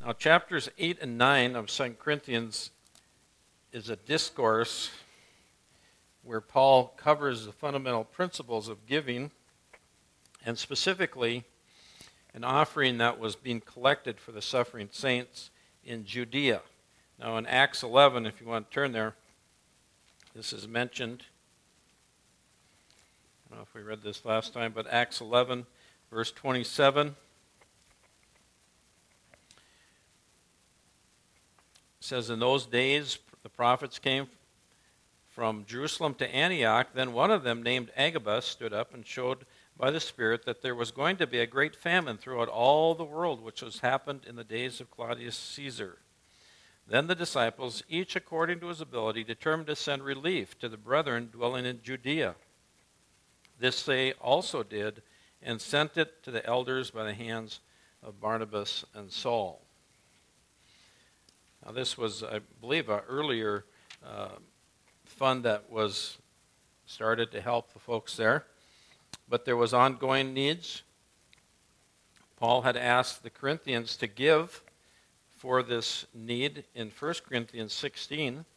Now, chapters 8 and 9 of 2 Corinthians is a discourse where Paul covers the fundamental principles of giving, and specifically an offering that was being collected for the suffering saints in Judea. Now, in Acts 11, if you want to turn there, this is mentioned. I don't know if we read this last time, but Acts 11, verse 27. Says, in those days the prophets came from Jerusalem to Antioch. Then one of them, named Agabus, stood up and showed by the Spirit that there was going to be a great famine throughout all the world, which has happened in the days of Claudius Caesar. Then the disciples, each according to his ability, determined to send relief to the brethren dwelling in Judea. This they also did, and sent it to the elders by the hands of Barnabas and Saul. Now, this was, I believe, an earlier fund that was started to help the folks there. But there was ongoing needs. Paul had asked the Corinthians to give for this need in 1 Corinthians 16.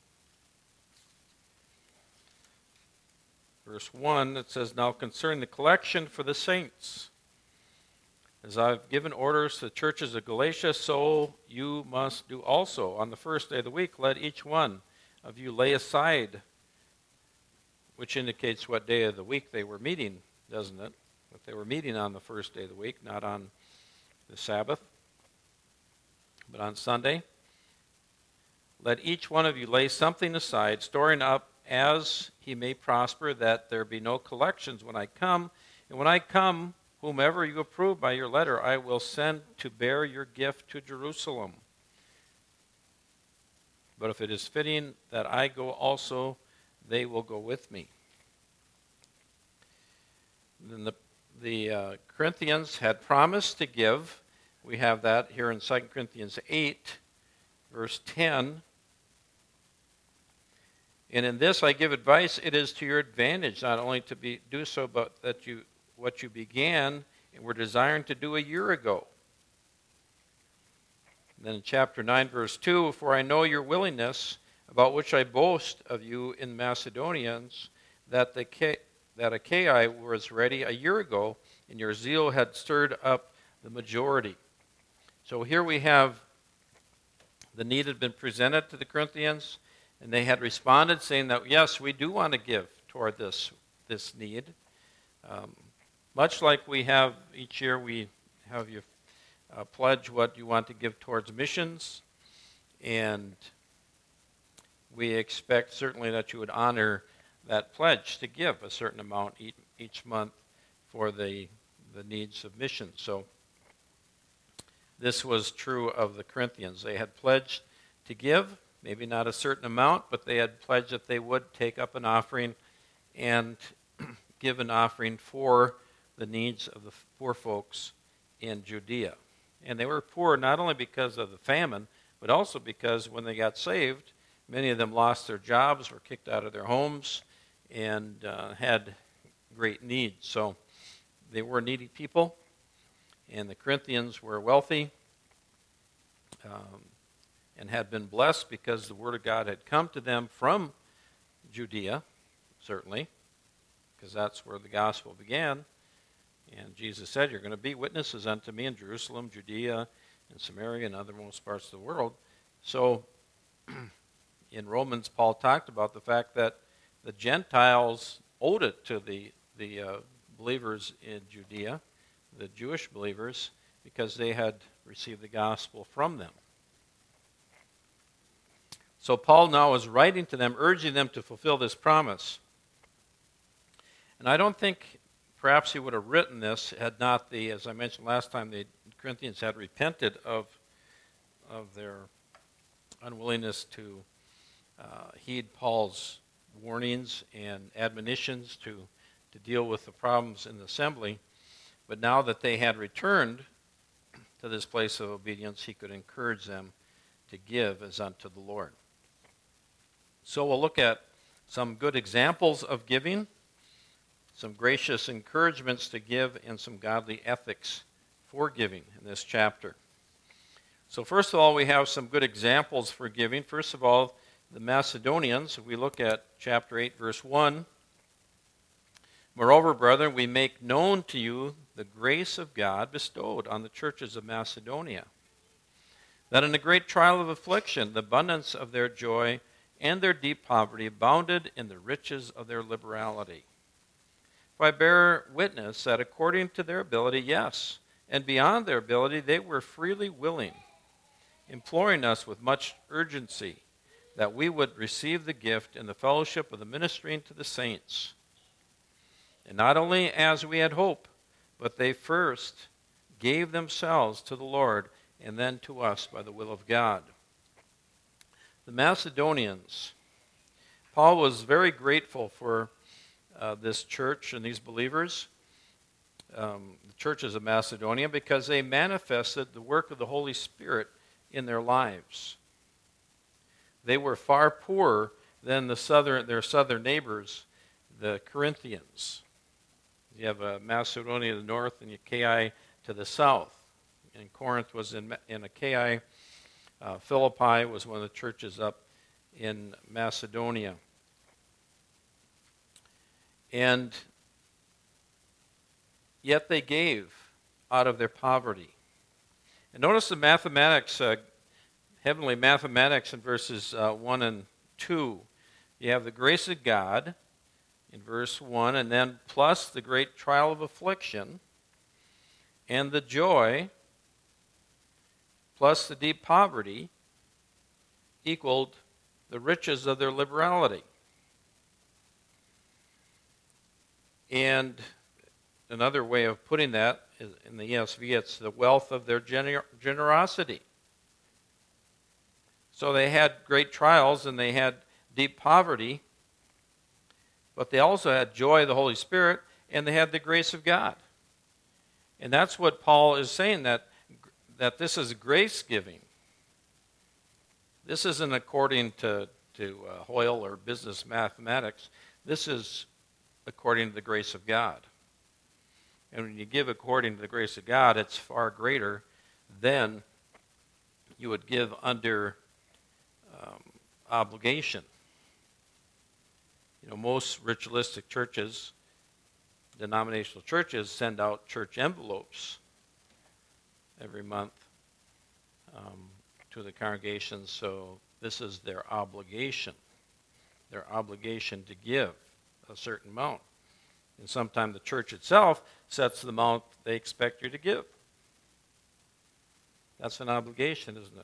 Verse 1, it says, now concerning the collection for the saints, as I've given orders to the churches of Galatia, so you must do also. On the first day of the week, let each one of you lay aside, which indicates what day of the week they were meeting, doesn't it? But they were meeting on the first day of the week, not on the Sabbath, but on Sunday. Let each one of you lay something aside, storing up as he may prosper, that there be no collections when I come. And when I come, whomever you approve by your letter, I will send to bear your gift to Jerusalem. But if it is fitting that I go also, they will go with me. Then the Corinthians had promised to give. We have that here in 2 Corinthians 8, verse 10. And in this I give advice, it is to your advantage not only to do so, but that what you began and were desiring to do a year ago. And then in chapter 9, verse 2, for I know your willingness, about which I boast of you in Macedonians, that Achaia was ready a year ago, and your zeal had stirred up the majority. So here we have the need had been presented to the Corinthians, and they had responded saying that, yes, we do want to give toward this need. Much like we have each year, we have you pledge what you want to give towards missions, and we expect certainly that you would honor that pledge to give a certain amount each month for the needs of missions. So this was true of the Corinthians. They had pledged to give, maybe not a certain amount, but they had pledged that they would take up an offering and give an offering for the needs of the poor folks in Judea. And they were poor not only because of the famine, but also because when they got saved, many of them lost their jobs, were kicked out of their homes, and had great needs. So they were needy people, and the Corinthians were wealthy and had been blessed because the Word of God had come to them from Judea, certainly, because that's where the gospel began. And Jesus said, you're going to be witnesses unto me in Jerusalem, Judea, and Samaria, and othermost parts of the world. So in Romans, Paul talked about the fact that the Gentiles owed it to the believers in Judea, the Jewish believers, because they had received the gospel from them. So Paul now is writing to them, urging them to fulfill this promise. And I don't think perhaps he would have written this had not as I mentioned last time, the Corinthians had repented of their unwillingness to heed Paul's warnings and admonitions to deal with the problems in the assembly. But now that they had returned to this place of obedience, he could encourage them to give as unto the Lord. So we'll look at some good examples of giving, some gracious encouragements to give, and some godly ethics for giving in this chapter. So first of all, we have some good examples for giving. First of all, the Macedonians, if we look at chapter 8, verse 1, "Moreover, brethren, we make known to you the grace of God bestowed on the churches of Macedonia, that in a great trial of affliction, the abundance of their joy and their deep poverty abounded in the riches of their liberality. For I bear witness that according to their ability, yes, and beyond their ability, they were freely willing, imploring us with much urgency that we would receive the gift and the fellowship of the ministering to the saints. And not only as we had hoped, but they first gave themselves to the Lord and then to us by the will of God." The Macedonians. Paul was very grateful for this church and these believers, the churches of Macedonia, because they manifested the work of the Holy Spirit in their lives. They were far poorer than their southern neighbors, the Corinthians. You have Macedonia to the north and Achaia to the south. And Corinth was in Achaia. Philippi was one of the churches up in Macedonia. And yet they gave out of their poverty. And notice the mathematics, heavenly mathematics in verses 1 and 2. You have the grace of God in verse 1, and then plus the great trial of affliction, and the joy, plus the deep poverty, equaled the riches of their liberality. And another way of putting that is in the ESV, it's the wealth of their generosity. So they had great trials and they had deep poverty, but they also had joy of the Holy Spirit and they had the grace of God. And that's what Paul is saying, that this is grace giving. This isn't according to Hoyle or business mathematics. This is according to the grace of God. And when you give according to the grace of God, it's far greater than you would give under obligation. You know, most ritualistic churches, denominational churches, send out church envelopes every month to the congregation, so this is their obligation to give a certain amount. And sometimes the church itself sets the amount they expect you to give. That's an obligation, isn't it?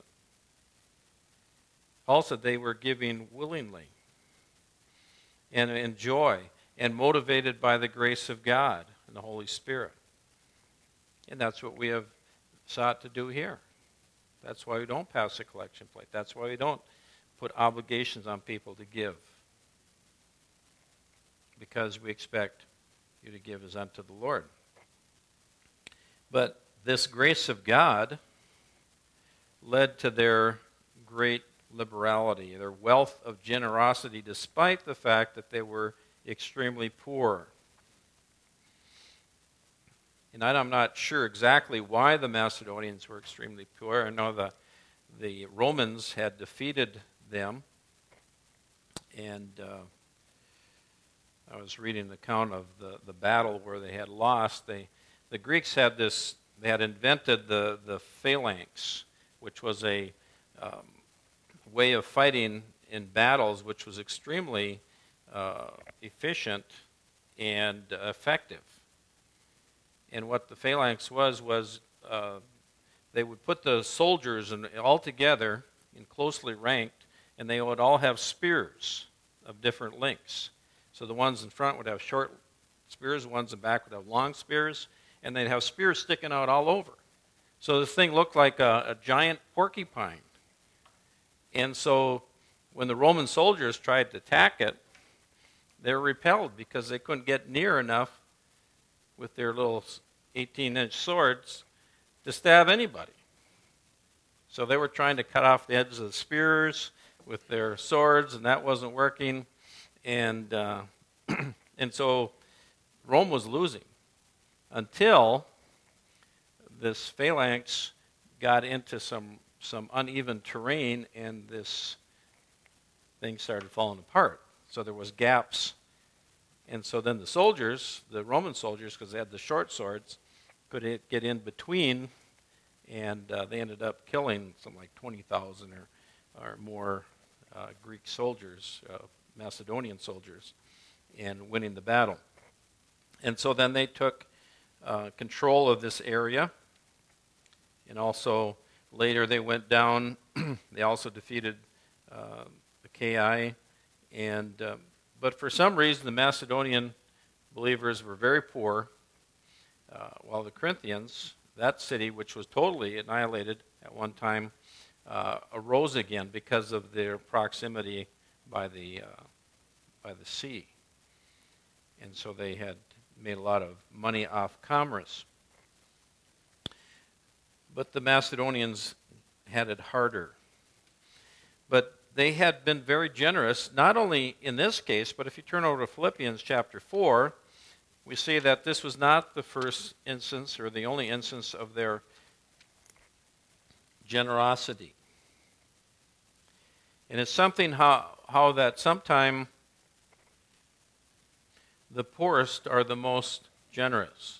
Also, they were giving willingly and in joy and motivated by the grace of God and the Holy Spirit. And that's what we have sought to do here. That's why we don't pass a collection plate. That's why we don't put obligations on people to give. Because we expect you to give as unto the Lord. But this grace of God led to their great liberality, their wealth of generosity, despite the fact that they were extremely poor. And I'm not sure exactly why the Macedonians were extremely poor. I know the Romans had defeated them, and I was reading an account of the battle where they had lost. The Greeks had this. They had invented the phalanx, which was a way of fighting in battles, which was extremely efficient and effective. And what the phalanx was they would put the soldiers all together and closely ranked, and they would all have spears of different lengths. So the ones in front would have short spears, the ones in back would have long spears, and they'd have spears sticking out all over. So this thing looked like a giant porcupine. And so when the Roman soldiers tried to attack it, they were repelled because they couldn't get near enough with their little 18-inch swords to stab anybody. So they were trying to cut off the edges of the spears with their swords, and that wasn't working. And and so Rome was losing until this phalanx got into some some uneven terrain, and this thing started falling apart. So there was gaps. And so then the soldiers, the Roman soldiers, because they had the short swords, could get in between, and they ended up killing something like 20,000 or more Greek soldiers, Macedonian soldiers, and winning the battle. And so then they took control of this area, and also later they went down. They also defeated Achaia, and but for some reason the Macedonian believers were very poor, while the Corinthians, that city which was totally annihilated at one time, arose again because of their proximity by the sea, and so they had made a lot of money off commerce. But the Macedonians had it harder. But they had been very generous, not only in this case, but if you turn over to Philippians chapter 4, we see that this was not the first instance or the only instance of their generosity. And it's something how that sometime the poorest are the most generous.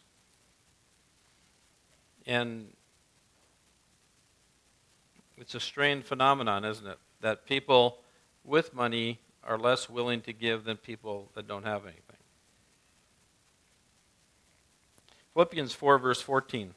And it's a strange phenomenon, isn't it? That people with money are less willing to give than people that don't have anything. Philippians 4, verse 14.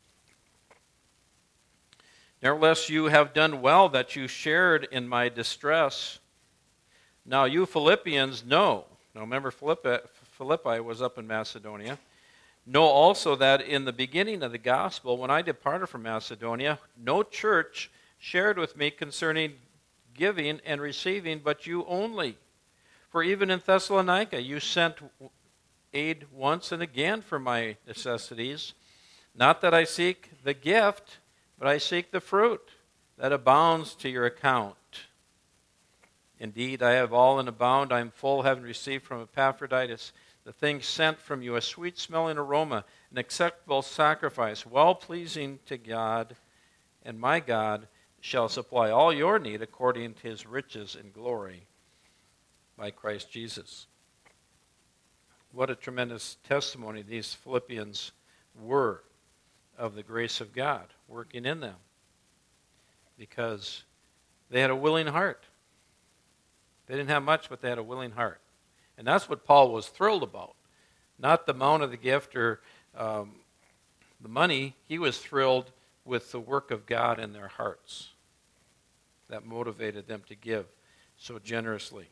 Nevertheless, you have done well that you shared in my distress. Now you Philippians know. Now remember, Philippi was up in Macedonia. Know also that in the beginning of the gospel, when I departed from Macedonia, no church shared with me concerning giving and receiving, but you only. For even in Thessalonica you sent aid once and again for my necessities. Not that I seek the gift, but I seek the fruit that abounds to your account. Indeed, I have all and abound. I am full, having received from Epaphroditus the thing sent from you, a sweet-smelling aroma, an acceptable sacrifice, well-pleasing to God, and my God shall supply all your need according to his riches and glory by Christ Jesus. What a tremendous testimony these Philippians were of the grace of God working in them, because they had a willing heart. They didn't have much, but they had a willing heart. And that's what Paul was thrilled about. Not the amount of the gift or the money. He was thrilled with the work of God in their hearts. That motivated them to give so generously.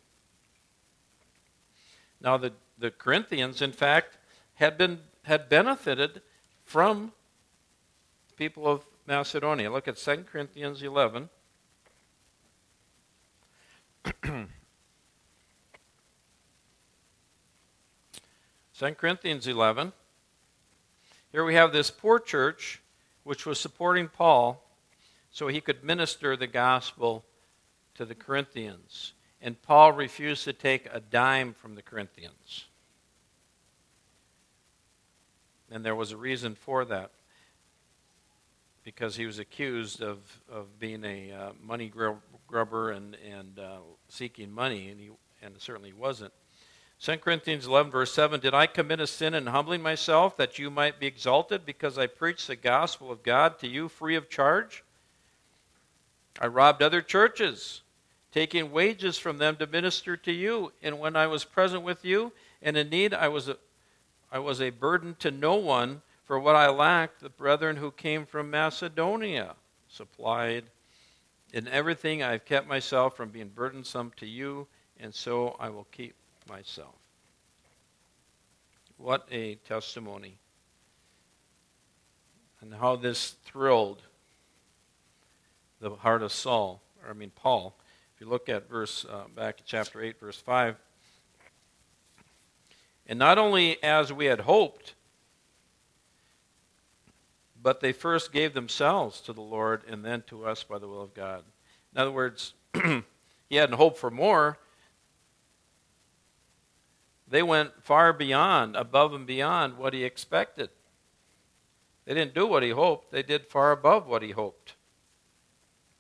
Now the Corinthians, in fact, had benefited from people of Macedonia. Look at 2 Corinthians 11. 2 Corinthians 11. Here we have this poor church which was supporting Paul so he could minister the gospel to the Corinthians. And Paul refused to take a dime from the Corinthians. And there was a reason for that, because he was accused of being a money grubber and seeking money, and certainly wasn't. 2 Corinthians 11, verse 7, did I commit a sin in humbling myself that you might be exalted because I preached the gospel of God to you free of charge? I robbed other churches, taking wages from them to minister to you. And when I was present with you and in need, I was a burden to no one. For what I lacked, the brethren who came from Macedonia supplied. In everything I have kept myself from being burdensome to you, and so I will keep myself. What a testimony. And how this thrilled the heart of Paul. If you look at back in chapter 8, verse 5. And not only as we had hoped, but they first gave themselves to the Lord and then to us by the will of God. In other words, he hadn't hoped for more. They went far beyond, above and beyond what he expected. They didn't do what he hoped. They did far above what he hoped.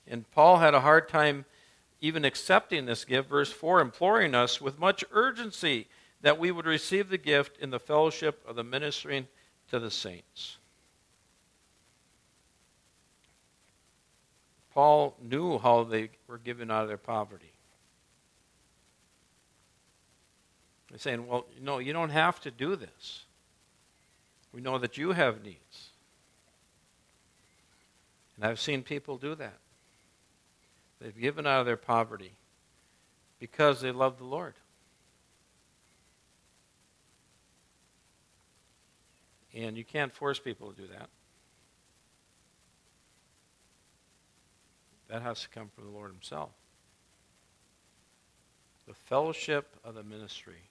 And Paul had a hard time even accepting this gift. Verse 4, imploring us with much urgency that we would receive the gift in the fellowship of the ministering to the saints. Paul knew how they were giving out of their poverty. They're saying, well, you don't have to do this. We know that you have needs. And I've seen people do that. They've given out of their poverty because they love the Lord. And you can't force people to do that. That has to come from the Lord himself. The fellowship of the ministry.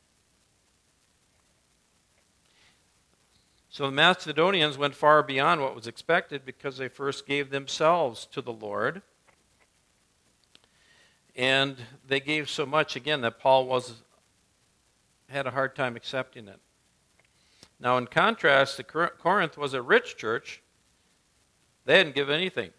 So the Macedonians went far beyond what was expected because they first gave themselves to the Lord. And they gave so much, again, that Paul had a hard time accepting it. Now, in contrast, Corinth was a rich church. They didn't give anything.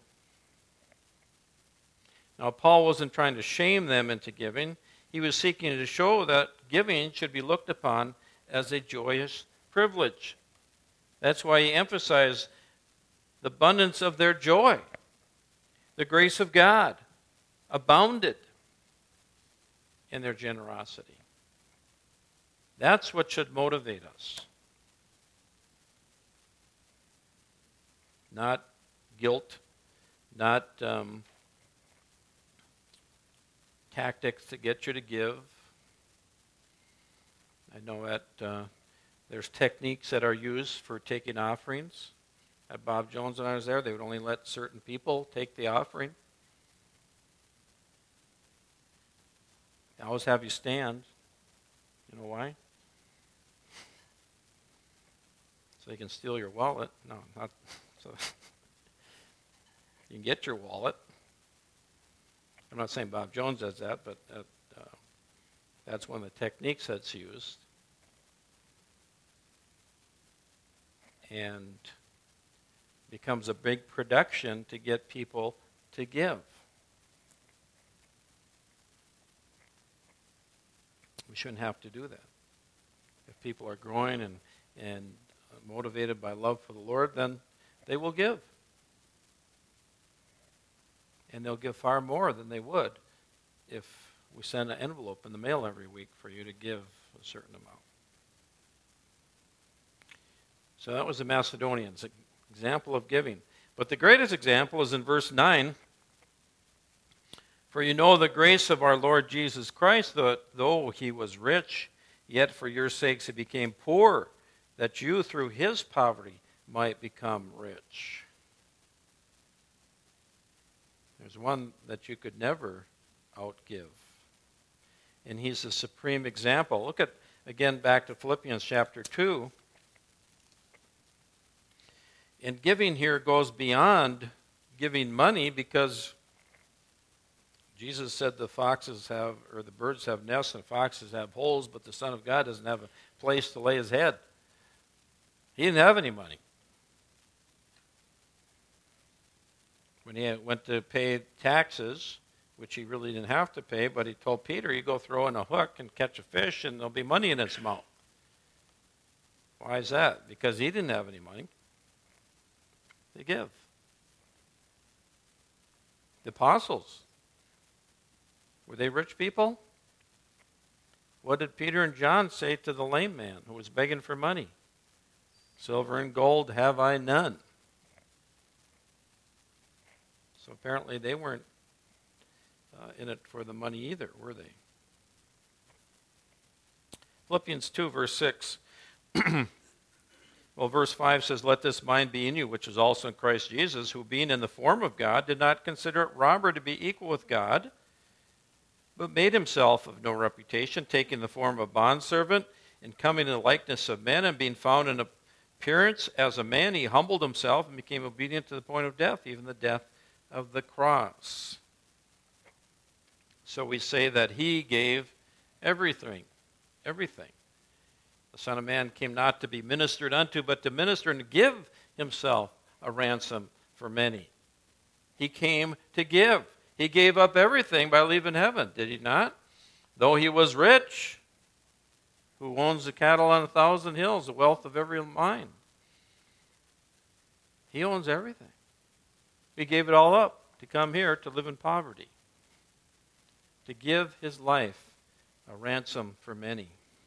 Now, Paul wasn't trying to shame them into giving. He was seeking to show that giving should be looked upon as a joyous privilege. That's why he emphasized the abundance of their joy. The grace of God abounded in their generosity. That's what should motivate us. Not guilt, not tactics to get you to give. I know that there's techniques that are used for taking offerings. At Bob Jones, when I was there, they would only let certain people take the offering. They always have you stand. You know why? So they can steal your wallet. No, not so. You can get your wallet. I'm not saying Bob Jones does that, but that's one of the techniques that's used. And becomes a big production to get people to give. We shouldn't have to do that. If people are growing and motivated by love for the Lord, then they will give. And they'll give far more than they would if we send an envelope in the mail every week for you to give a certain amount. So that was the Macedonians, an example of giving. But the greatest example is in verse 9. For you know the grace of our Lord Jesus Christ, that though he was rich, yet for your sakes he became poor, that you through his poverty might become rich. There's one that you could never outgive. And he's the supreme example. Look at, again, back to Philippians chapter 2. And giving here goes beyond giving money, because Jesus said the birds have nests and foxes have holes, but the Son of God doesn't have a place to lay his head. He didn't have any money. When he went to pay taxes, which he really didn't have to pay, but he told Peter, you go throw in a hook and catch a fish and there'll be money in its mouth. Why is that? Because he didn't have any money. They give. The apostles, were they rich people? What did Peter and John say to the lame man who was begging for money? Silver and gold have I none. So apparently they weren't in it for the money either, were they? Philippians 2, verse 6. Well, verse 5 says, let this mind be in you, which is also in Christ Jesus, who being in the form of God, did not consider it robbery to be equal with God, but made himself of no reputation, taking the form of a bondservant, and coming in the likeness of men, and being found in appearance as a man, he humbled himself and became obedient to the point of death, even the death of the cross. So we say that he gave everything. Everything. The Son of Man came not to be ministered unto, but to minister and to give himself a ransom for many. He came to give. He gave up everything by leaving heaven, did he not? Though he was rich, who owns the cattle on 1,000 hills, the wealth of every mine. He owns everything. He gave it all up to come here to live in poverty, to give his life a ransom for many.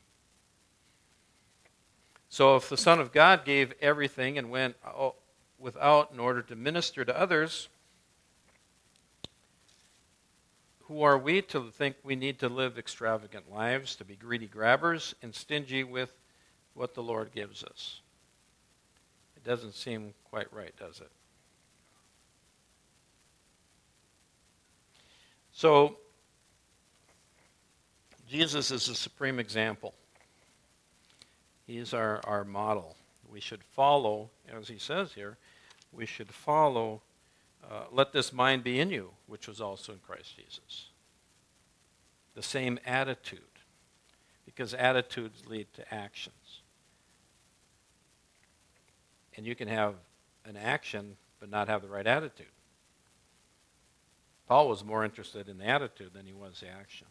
So if the Son of God gave everything and went without in order to minister to others, who are we to think we need to live extravagant lives, to be greedy grabbers and stingy with what the Lord gives us? It doesn't seem quite right, does it? So, Jesus is the supreme example. He is our model. We should follow, as he says here, we should follow, let this mind be in you, which was also in Christ Jesus. The same attitude, because attitudes lead to actions. And you can have an action but not have the right attitude. Paul was more interested in the attitude than he was the action.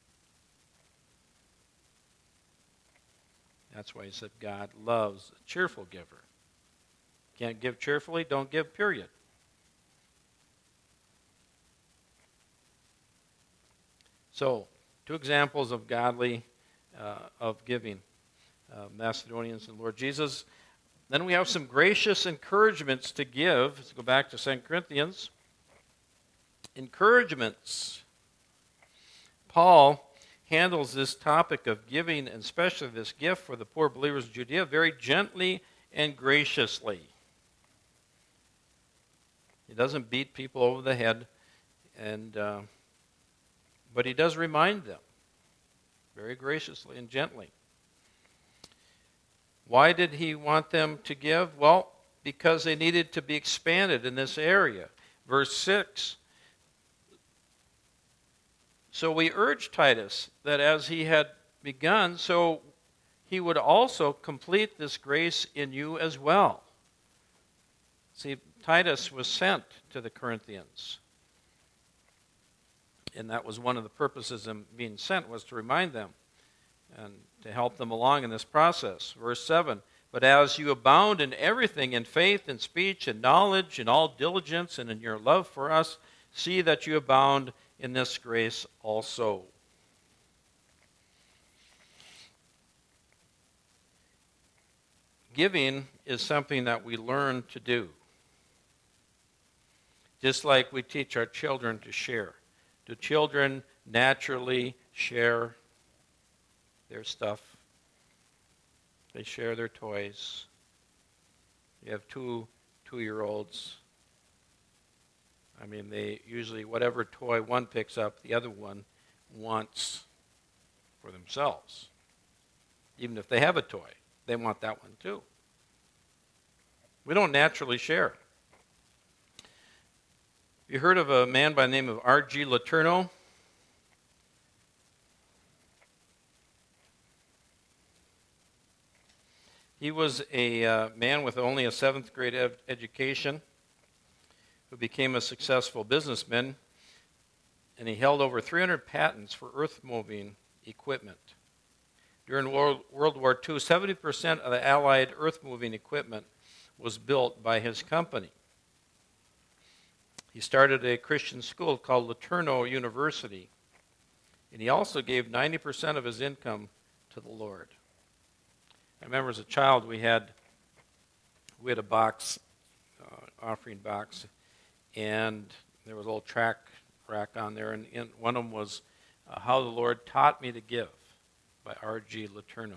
That's why he said God loves a cheerful giver. Can't give cheerfully, don't give, period. So, two examples of godly, of giving, Macedonians and Lord Jesus. Then we have some gracious encouragements to give. Let's go back to 2 Corinthians. Encouragements. Paul handles this topic of giving, and especially this gift for the poor believers of Judea, very gently and graciously. He doesn't beat people over the head, but he does remind them very graciously and gently. Why did he want them to give? Well, because they needed to be expanded in this area. Verse 6, so we urge Titus that as he had begun, so he would also complete this grace in you as well. See, Titus was sent to the Corinthians. And that was one of the purposes of being sent, was to remind them and to help them along in this process. Verse 7, but as you abound in everything, in faith, in speech, in knowledge, in all diligence, and in your love for us, see that you abound in this grace also. Giving is something that we learn to do. Just like we teach our children to share. Do children naturally share their stuff? They share their toys. You have two-year-olds. I mean, they usually, whatever toy one picks up, the other one wants for themselves. Even if they have a toy, they want that one too. We don't naturally share. You heard of a man by the name of R.G. Letourneau? He was a man with only a 7th grade education who became a successful businessman, and he held over 300 patents for earth-moving equipment. During World War II, 70% of the Allied earth-moving equipment was built by his company. He started a Christian school called Letourneau University, and he also gave 90% of his income to the Lord. I remember as a child we had a box, offering box, and there was a little track rack on there, and one of them was How the Lord Taught Me to Give by R.G. Letourneau.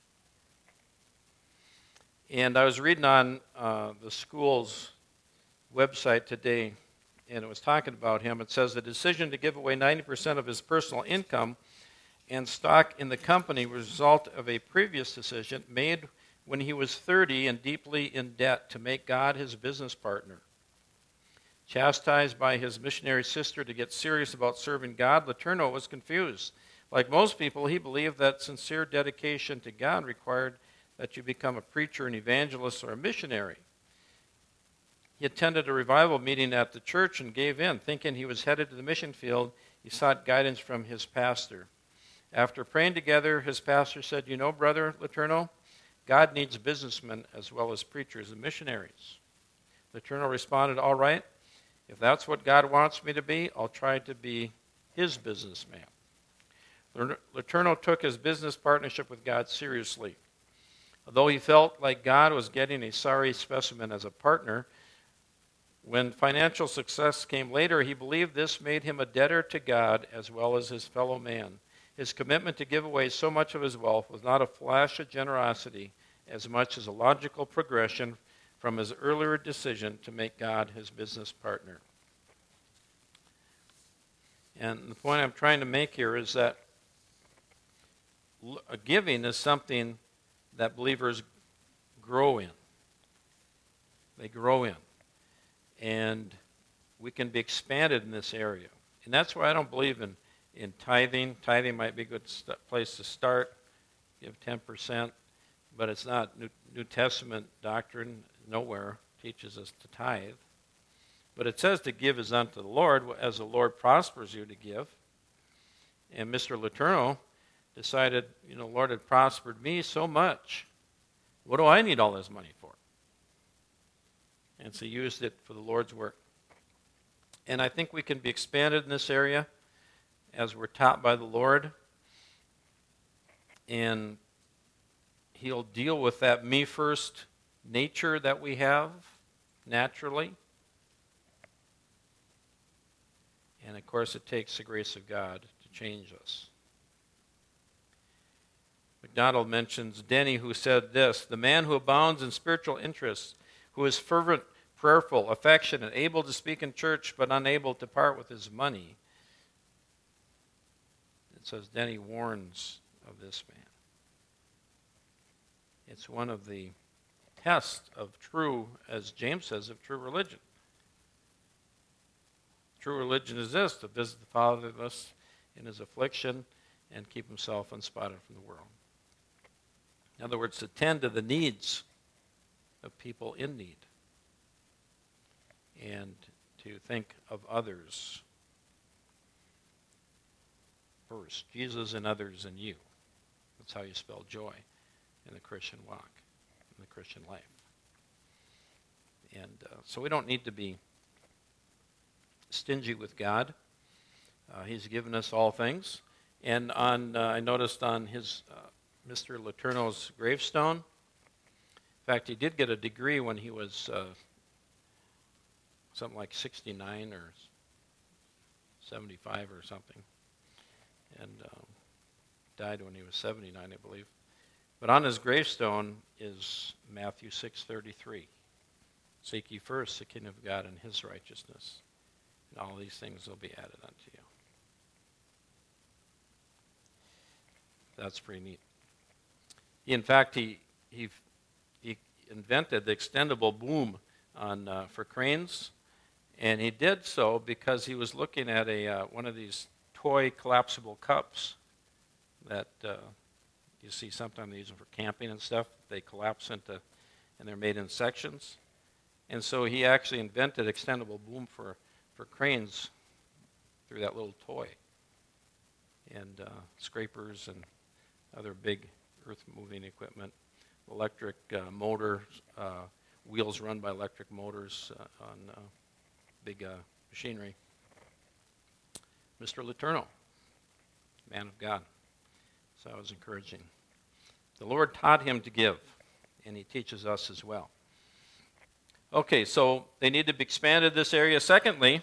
And I was reading on the school's website today, and it was talking about him. It says the decision to give away 90% of his personal income and stock in the company was a result of a previous decision made when he was 30 and deeply in debt to make God his business partner. Chastised by his missionary sister to get serious about serving God, Letourneau was confused. Like most people, he believed that sincere dedication to God required that you become a preacher, an evangelist, or a missionary. He attended a revival meeting at the church and gave in. Thinking he was headed to the mission field, he sought guidance from his pastor. After praying together, his pastor said, "You know, Brother Letourneau, God needs businessmen as well as preachers and missionaries." Letourneau responded, "All right, if that's what God wants me to be, I'll try to be his businessman." Letourneau took his business partnership with God seriously. Although he felt like God was getting a sorry specimen as a partner, when financial success came later, he believed this made him a debtor to God as well as his fellow man. His commitment to give away so much of his wealth was not a flash of generosity as much as a logical progression from his earlier decision to make God his business partner. And the point I'm trying to make here is that giving is something that believers grow in. They grow in. And we can be expanded in this area. And that's why I don't believe in tithing. Tithing might be a good place to start. Give 10%. But it's not New Testament doctrine. Nowhere teaches us to tithe. But it says to give is unto the Lord, as the Lord prospers you to give. And Mr. Letourneau decided, Lord had prospered me so much. What do I need all this money for? And so he used it for the Lord's work. And I think we can be expanded in this area as we're taught by the Lord. And he'll deal with that me first nature that we have naturally. And of course, it takes the grace of God to change us. MacDonald mentions Denny, who said this: "The man who abounds in spiritual interests, who is fervent, prayerful, affectionate, able to speak in church, but unable to part with his money." It says Denny warns of this man. It's one of the tests of true, as James says, of true religion. True religion is this: to visit the fatherless in his affliction and keep himself unspotted from the world. In other words, to tend to the needs of people in need and to think of others first. Jesus and others and you. That's how you spell joy in the Christian walk, in the Christian life. And so we don't need to be stingy with God. He's given us all things. And I noticed on his Mr. Letourneau's gravestone, in fact, he did get a degree when he was something like 69 or 75 or something, and died when he was 79, I believe. But on his gravestone is Matthew 6:33. "Seek ye first the kingdom of God and his righteousness, and all these things will be added unto you." That's pretty neat. In fact, he invented the extendable boom for cranes, and he did so because he was looking at one of these toy collapsible cups that you see sometimes they use them for camping and stuff. They collapse into, and they're made in sections. And so he actually invented extendable boom for cranes through that little toy. And scrapers and other big earth-moving equipment, electric motor, wheels run by electric motors on big machinery. Mr. Letourneau, man of God. So that was encouraging. The Lord taught him to give, and he teaches us as well. Okay, so they need to be expanded this area. Secondly,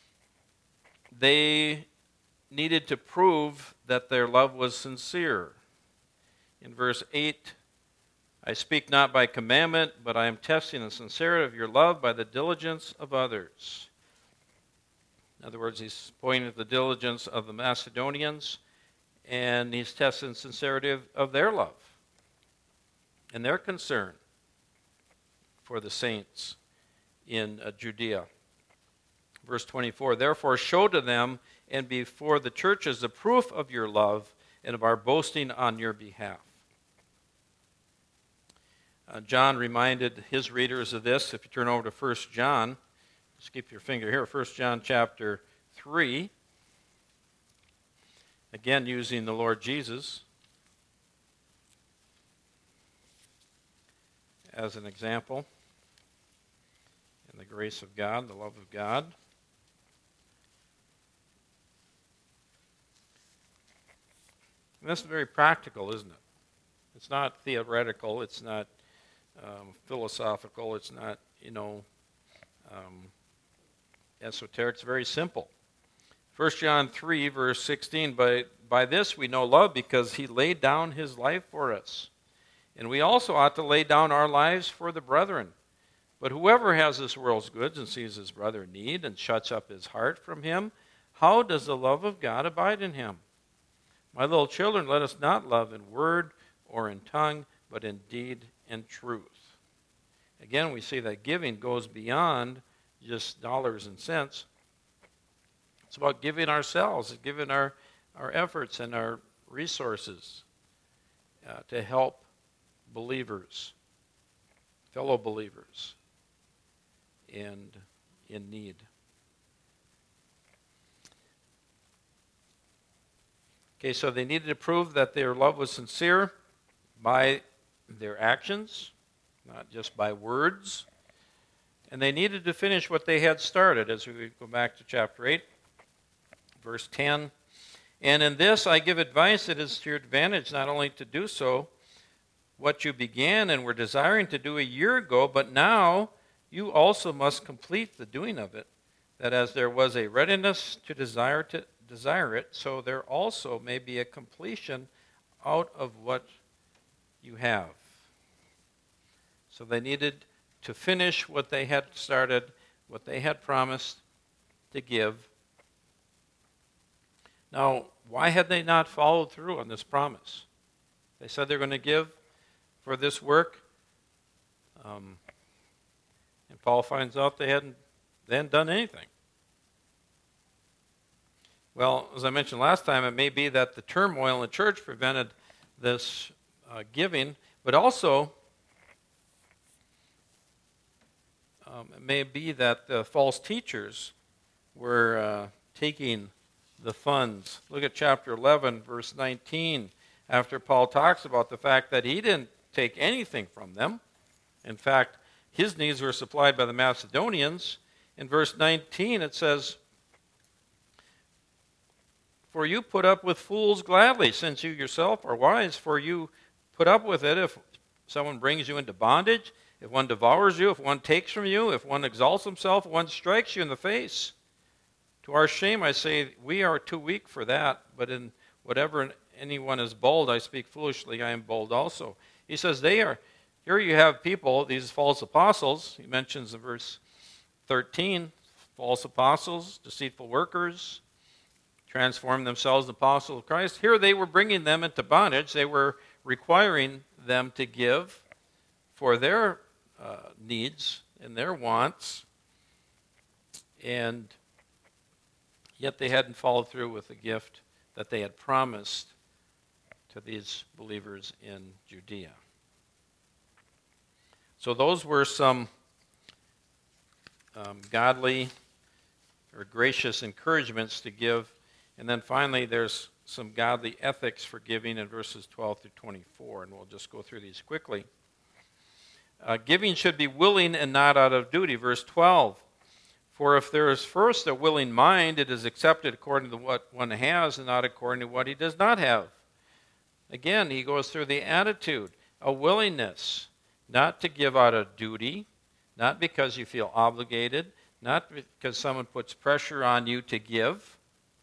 they needed to prove that their love was sincere. In verse 8, "I speak not by commandment, but I am testing the sincerity of your love by the diligence of others." In other words, he's pointing at the diligence of the Macedonians, and he's testing the sincerity of their love and their concern for the saints in Judea. Verse 24, "Therefore show to them and before the churches the proof of your love and of our boasting on your behalf." John reminded his readers of this. If you turn over to 1 John, just keep your finger here, 1 John chapter 3, again using the Lord Jesus as an example, and the grace of God, the love of God. And this is very practical, isn't it? It's not theoretical. It's not philosophical. It's not, esoteric. It's very simple. 1 John 3, verse 16, by this we know love because he laid down his life for us. And we also ought to lay down our lives for the brethren. But whoever has this world's goods and sees his brother in need and shuts up his heart from him, how does the love of God abide in him? My little children, let us not love in word or in tongue, but in deed and truth. Again, we see that giving goes beyond just dollars and cents. It's about giving ourselves, giving our efforts and our resources to help believers, fellow believers, and in need. Okay, so they needed to prove that their love was sincere by their actions, not just by words. And they needed to finish what they had started, as we go back to chapter 8, verse 10. And in this I give advice that is to your advantage, not only to do so, what you began and were desiring to do a year ago, but now you also must complete the doing of it, that as there was a readiness to desire it, so there also may be a completion out of what you have. So they needed to finish what they had started, what they had promised to give. Now, why had they not followed through on this promise? They said they're going to give for this work, and Paul finds out they hadn't done anything. Well, as I mentioned last time, it may be that the turmoil in the church prevented this giving, but also it may be that the false teachers were taking the funds. Look at chapter 11, verse 19, after Paul talks about the fact that he didn't take anything from them. In fact, his needs were supplied by the Macedonians. In verse 19, it says, for you put up with fools gladly, since you yourself are wise, for you put up with it if someone brings you into bondage, if one devours you, if one takes from you, if one exalts himself, if one strikes you in the face. To our shame, I say, we are too weak for that, but in whatever anyone is bold, I speak foolishly, I am bold also. He says here you have people, these false apostles, he mentions in verse 13, false apostles, deceitful workers, transform themselves into apostles of Christ. Here they were bringing them into bondage. They were requiring them to give for their needs and their wants, and yet they hadn't followed through with the gift that they had promised to these believers in Judea. So those were some godly or gracious encouragements to give. And then finally, there's some godly ethics for giving in verses 12 through 24, and we'll just go through these quickly. Giving should be willing and not out of duty. Verse 12, for if there is first a willing mind, it is accepted according to what one has and not according to what he does not have. Again, he goes through the attitude, a willingness not to give out of duty, not because you feel obligated, not because someone puts pressure on you to give.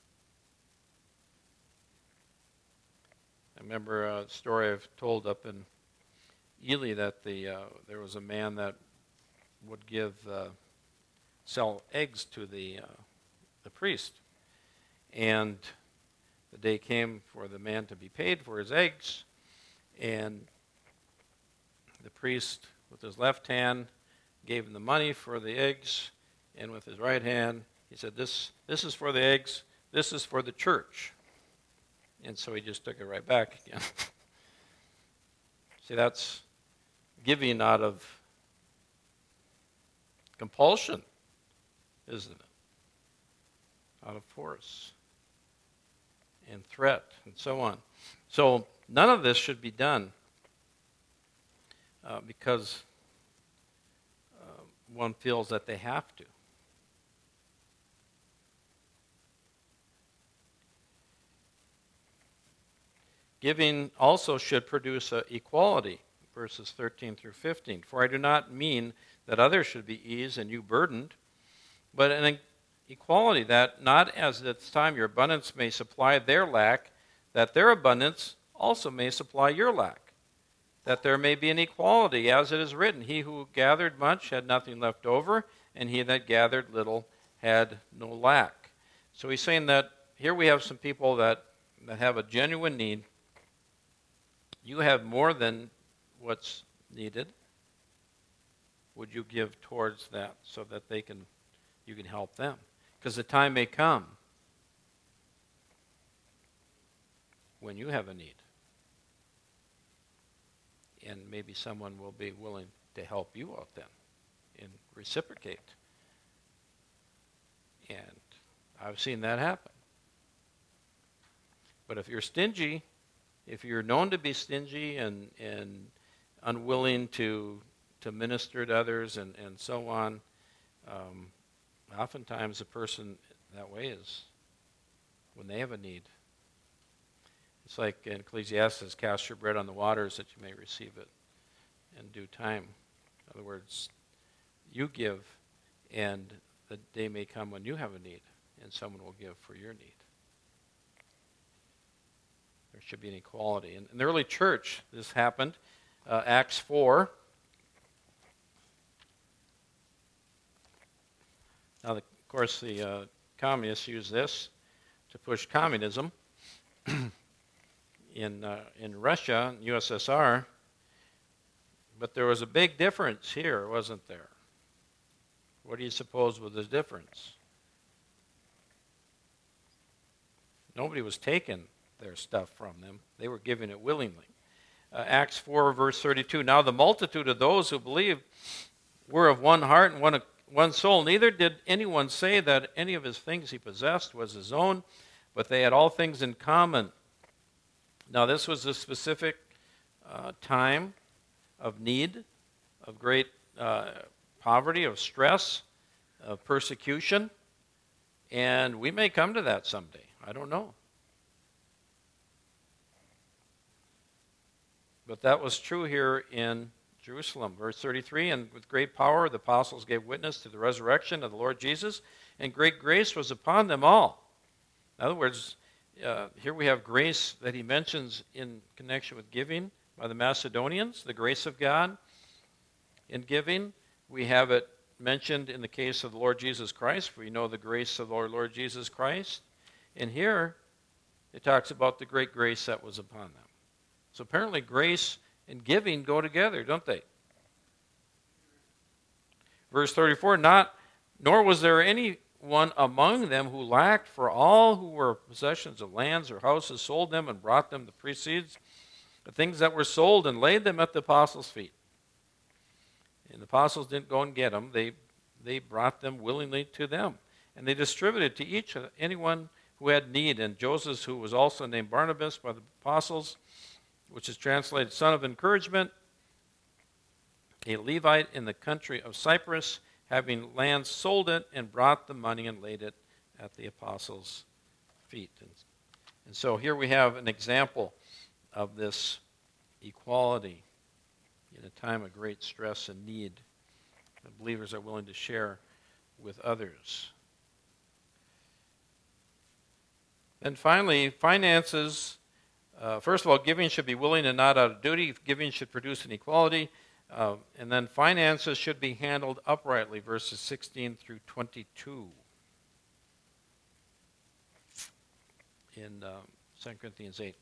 I remember a story I've told up in Ely that there was a man that would sell eggs to the priest, and the day came for the man to be paid for his eggs, and the priest, with his left hand, gave him the money for the eggs, and with his right hand, he said, "This is for the eggs. This is for the church." And so he just took it right back again. See, that's giving out of compulsion, isn't it? Out of force and threat and so on. So none of this should be done because one feels that they have to. Giving also should produce equality, verses 13 through 15. For I do not mean that others should be eased and you burdened, but an equality that not as at this time your abundance may supply their lack, that their abundance also may supply your lack. That there may be an equality, as it is written, he who gathered much had nothing left over, and he that gathered little had no lack. So he's saying that here we have some people that have a genuine need. You have more than what's needed. Would you give towards that so that you can help them? Because the time may come when you have a need. And maybe someone will be willing to help you out then and reciprocate. And I've seen that happen. But if you're stingy, if you're known to be stingy and unwilling to minister to others and so on, oftentimes a person that way is when they have a need. It's like in Ecclesiastes, cast your bread on the waters that you may receive it in due time. In other words, you give, and the day may come when you have a need, and someone will give for your need. There should be an equality. In the early church, this happened. Acts 4. Now, of course, the communists use this to push communism in Russia, USSR. But there was a big difference here, wasn't there? What do you suppose was the difference? Nobody was taking their stuff from them. They were giving it willingly. Acts 4, verse 32. Now the multitude of those who believed were of one heart and one soul. Neither did anyone say that any of his things he possessed was his own, but they had all things in common. Now this was a specific time of need, of great poverty, of stress, of persecution, and we may come to that someday. I don't know. But that was true here in Jerusalem. Verse 33, and with great power the apostles gave witness to the resurrection of the Lord Jesus, and great grace was upon them all. In other words, here we have grace that he mentions in connection with giving by the Macedonians, the grace of God in giving. We have it mentioned in the case of the Lord Jesus Christ. We know the grace of our Lord Jesus Christ. And here it talks about the great grace that was upon them. So apparently grace and giving go together, don't they? Verse 34, nor was there anyone among them who lacked, for all who were possessions of lands or houses sold them and brought them the proceeds, the things that were sold, and laid them at the apostles' feet. And the apostles didn't go and get them. They brought them willingly to them. And they distributed to each anyone who had need. And Joseph, who was also named Barnabas by the apostles, which is translated son of encouragement, a Levite in the country of Cyprus, having land, sold it and brought the money and laid it at the apostles' feet. And so here we have an example of this equality in a time of great stress and need. The believers are willing to share with others. And finally, finances. First of all, giving should be willing and not out of duty. Giving should produce an equality. And then finances should be handled uprightly, verses 16 through 22 in 2 Corinthians 8.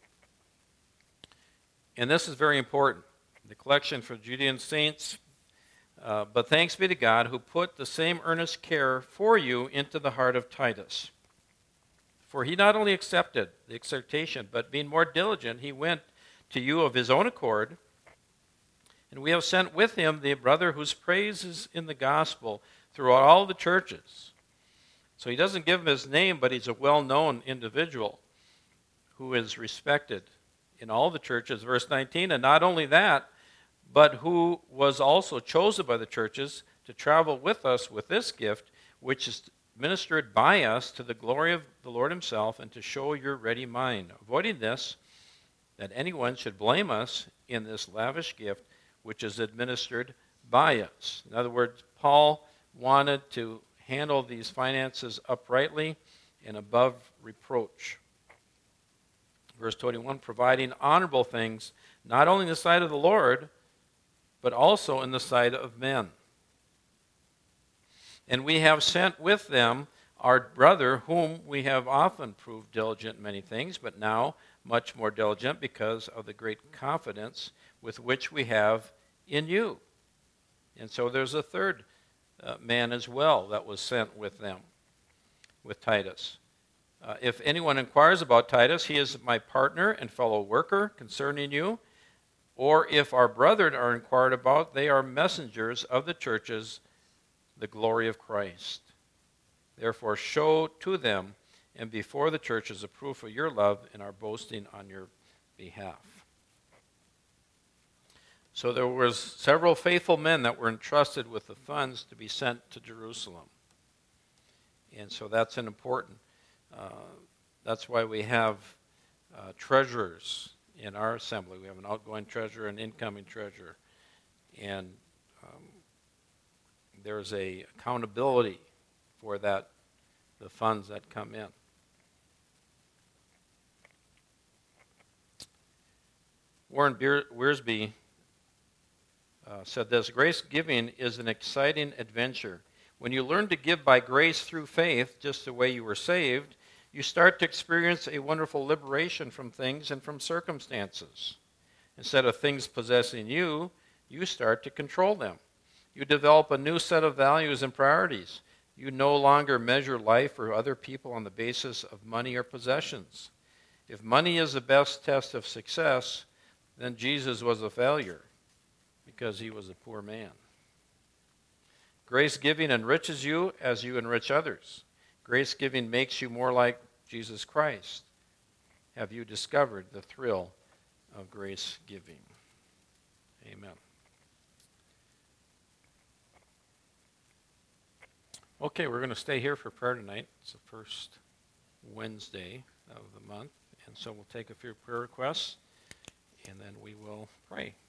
And this is very important. The collection for Judean saints. But thanks be to God who put the same earnest care for you into the heart of Titus. For he not only accepted the exhortation, but being more diligent, he went to you of his own accord, And we have sent with him the brother whose praise is in the gospel throughout all the churches. So he doesn't give him his name, but he's a well-known individual who is respected in all the churches. Verse 19, and not only that, but who was also chosen by the churches to travel with us with this gift, which is ministered by us to the glory of the Lord himself, and to show your ready mind, avoiding this, that anyone should blame us in this lavish gift, which is administered by us. In other words, Paul wanted to handle these finances uprightly and above reproach. Verse 21, providing honorable things, not only in the sight of the Lord, but also in the sight of men. And we have sent with them our brother, whom we have often proved diligent in many things, but now much more diligent because of the great confidence with which we have in you. And so there's a third man as well that was sent with them, with Titus. If anyone inquires about Titus, he is my partner and fellow worker concerning you. Or if our brethren are inquired about, they are messengers of the churches, the glory of Christ. Therefore show to them and before the churches a proof of your love and our boasting on your behalf. So there was several faithful men that were entrusted with the funds to be sent to Jerusalem. And so that's an important, that's why we have treasurers in our assembly. We have an outgoing treasurer and incoming treasurer. And there's a accountability for that, the funds that come in. Warren Wiersbe said this, grace giving is an exciting adventure. When you learn to give by grace through faith, just the way you were saved, you start to experience a wonderful liberation from things and from circumstances. Instead of things possessing you, you start to control them. You develop a new set of values and priorities. You no longer measure life or other people on the basis of money or possessions. If money is the best test of success, then Jesus was a failure because he was a poor man. Grace giving enriches you as you enrich others. Grace giving makes you more like Jesus Christ. Have you discovered the thrill of grace giving? Amen. Okay, we're going to stay here for prayer tonight. It's the first Wednesday of the month, and so we'll take a few prayer requests, and then we will pray.